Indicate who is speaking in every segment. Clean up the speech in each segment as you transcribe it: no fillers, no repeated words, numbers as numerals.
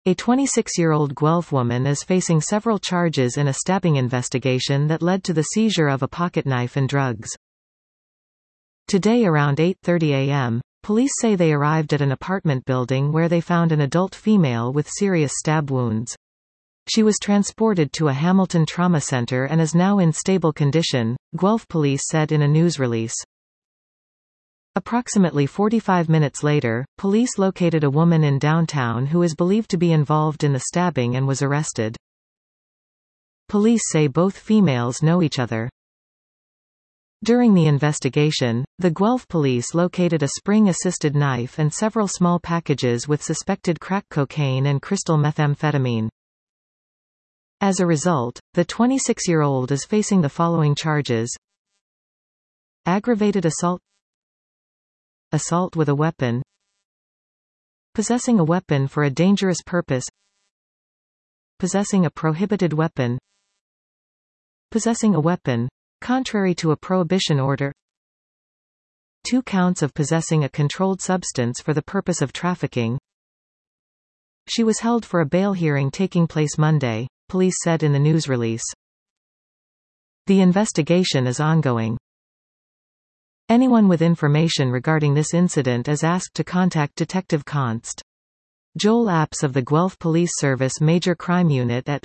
Speaker 1: A 26-year-old Guelph woman is facing several charges in a stabbing investigation that led to the seizure of a pocketknife and drugs. Today around 8:30 a.m., police say they arrived at an apartment building where they found an adult female with serious stab wounds. She was transported to a Hamilton trauma center and is now in stable condition, Guelph police said in a news release. Approximately 45 minutes later, police located a woman in downtown who is believed to be involved in the stabbing and was arrested. Police say both females know each other. During the investigation, the Guelph police located a spring-assisted knife and several small packages with suspected crack cocaine and crystal methamphetamine. As a result, the 26-year-old is facing the following charges: aggravated assault, assault with a weapon, possessing a weapon for a dangerous purpose, possessing a prohibited weapon, possessing a weapon contrary to a prohibition order, 2 counts of possessing a controlled substance for the purpose of trafficking. She was held for a bail hearing taking place Monday, police said in the news release. The investigation is ongoing. Anyone with information regarding this incident is asked to contact Detective Const. Joel Apps of the Guelph Police Service Major Crime Unit at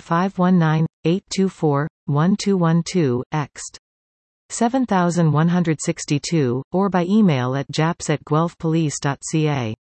Speaker 1: 519-824-1212, ext. 7162, or by email at japs@guelphpolice.ca.